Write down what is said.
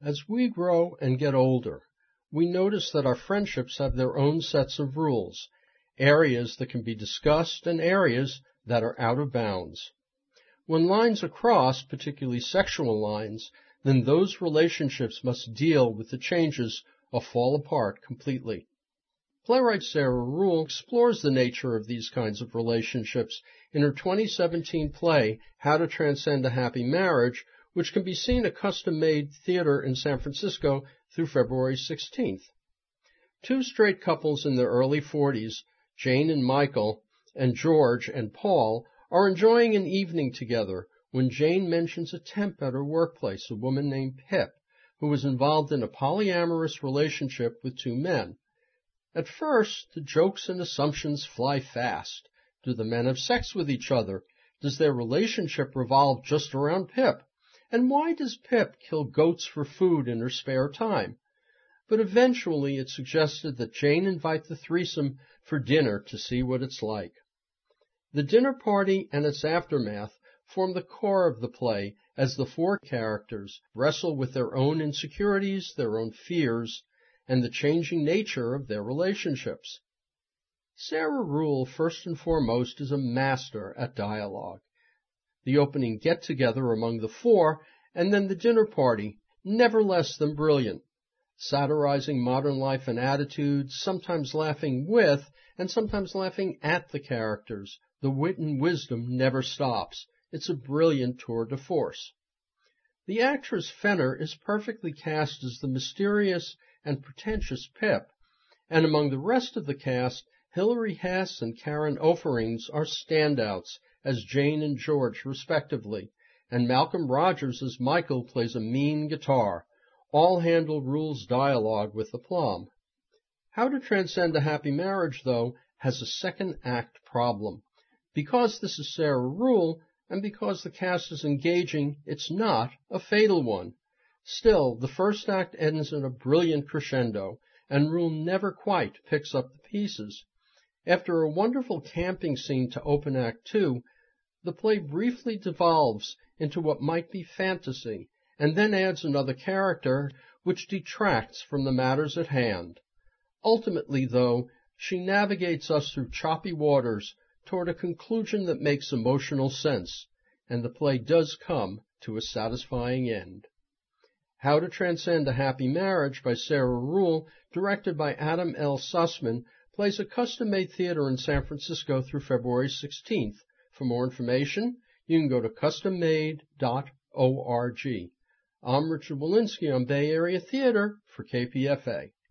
As we grow and get older, we notice that our friendships have their own sets of rules, areas that can be discussed and areas that are out of bounds. When lines are crossed, particularly sexual lines, then those relationships must deal with the changes or fall apart completely. Playwright Sarah Ruhl explores the nature of these kinds of relationships in her 2017 play, How to Transcend a Happy Marriage, which can be seen at Custom Made Theater in San Francisco through February 16th. Two straight couples in their early 40s, Jane and Michael, and George and Paul, are enjoying an evening together when Jane mentions a temp at her workplace, a woman named Pip, who was involved in a polyamorous relationship with two men. At first, the jokes and assumptions fly fast. Do the men have sex with each other? Does their relationship revolve just around Pip? And why does Pip kill goats for food in her spare time? But eventually it's suggested that Jane invite the threesome for dinner to see what it's like. The dinner party and its aftermath form the core of the play as the four characters wrestle with their own insecurities, their own fears, and the changing nature of their relationships. Sarah Ruhl, first and foremost, is a master at dialogue. The opening get-together among the four, and then the dinner party, never less than brilliant, satirizing modern life and attitudes, sometimes laughing with and sometimes laughing at the characters. The wit and wisdom never stops. It's a brilliant tour de force. The actress Fenner is perfectly cast as the mysterious and pretentious Pip, and among the rest of the cast, Hilary Hess and Karen Oferings are standouts as Jane and George, respectively, and Malcolm Rogers as Michael plays a mean guitar. All handle Ruhl's dialogue with aplomb. How to Transcend a Happy Marriage, though, has a second act problem. Because this is Sarah Ruhl, and because the cast is engaging, it's not a fatal one. Still, the first act ends in a brilliant crescendo, and Ruhl never quite picks up the pieces. After a wonderful camping scene to open Act 2, the play briefly devolves into what might be fantasy, and then adds another character which detracts from the matters at hand. Ultimately, though, she navigates us through choppy waters toward a conclusion that makes emotional sense, and the play does come to a satisfying end. How to Transcend a Happy Marriage by Sarah Ruhl, directed by Adam L. Sussman, plays at Custom Made Theater in San Francisco through February 16th. For more information, you can go to custommade.org. I'm Richard Walensky on Bay Area Theater for KPFA.